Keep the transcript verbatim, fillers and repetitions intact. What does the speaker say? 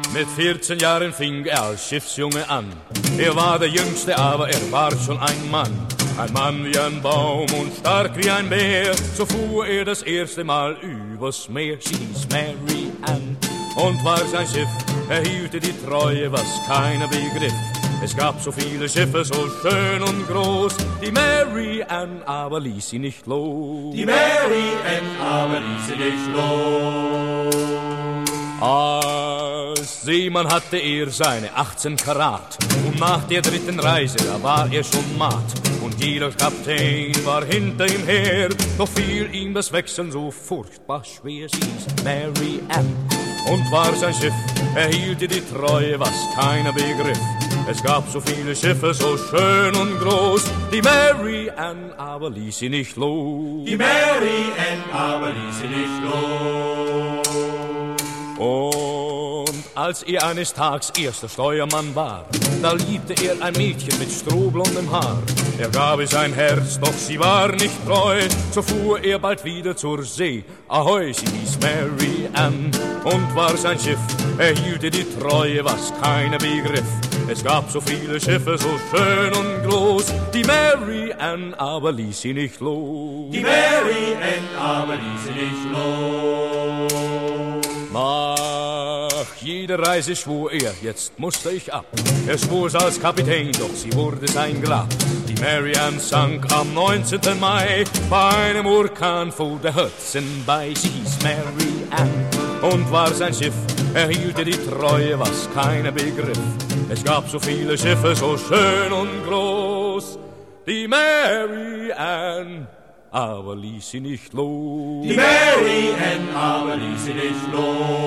Mit vierzehn Jahren fing er als Schiffsjunge an. Er war der Jüngste, aber er war schon ein Mann. Ein Mann wie ein Baum und stark wie ein Bär. So fuhr er das erste Mal übers Meer. Sie hieß Mary Ann und war sein Schiff. Er hielte die Treue, was keiner begriff. Es gab so viele Schiffe, so schön und groß. Die Mary Ann aber ließ sie nicht los. Die Mary Ann aber ließ sie nicht los. Als Seemann hatte er seine achtzehn Karat. Und nach der dritten Reise, da war er schon matt. Und jeder Kapitän war hinter ihm her. Doch fiel ihm das Wechseln so furchtbar schwer. Sie hieß Mary Ann und war sein Schiff. Er hielte die Treue, was keiner begriff. Es gab so viele Schiffe, so schön und groß. Die Mary Ann aber ließ sie nicht los. Die Mary Ann aber ließ sie nicht los. Und als er eines Tags erster Steuermann war, da liebte er ein Mädchen mit strohblondem Haar. Er gab ihr sein Herz, doch sie war nicht treu. So fuhr er bald wieder zur See. Ahoi, sie hieß Mary Ann und war sein Schiff. Er hielte die Treue, was keiner begriff. Es gab so viele Schiffe, so schön und groß. Die Mary Ann aber ließ sie nicht los. Die Mary Ann aber ließ sie nicht los. Nach jeder Reise schwor er, jetzt musste ich ab. Er schwor's als Kapitän, doch sie wurde sein Grab. Die Mary Ann sank am neunzehnten Mai bei einem Orkan vor der Hudson bei. Sie hieß Mary Ann und war sein Schiff. Er hielte die Treue, was keiner begriff. Es gab so viele Schiffe, so schön und groß. Die Mary Ann aber ließ sie nicht los. Die Mary Ann aber ließ sie nicht los.